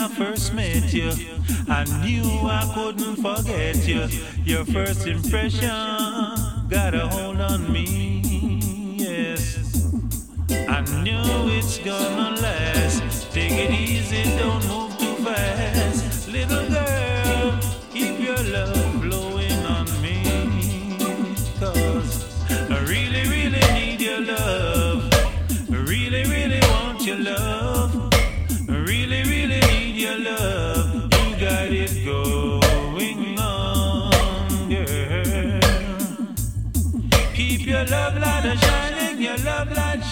first met you, I knew I couldn't forget you. Your first impression got a hold on me, yes. I know it's gonna last. Take it easy, don't move too fast. Little girl, keep your love blowing on me, 'cause I really, really need your love. I really, really want your love. I really, really need your love. You got it going on, girl. Keep your love light shining, your love light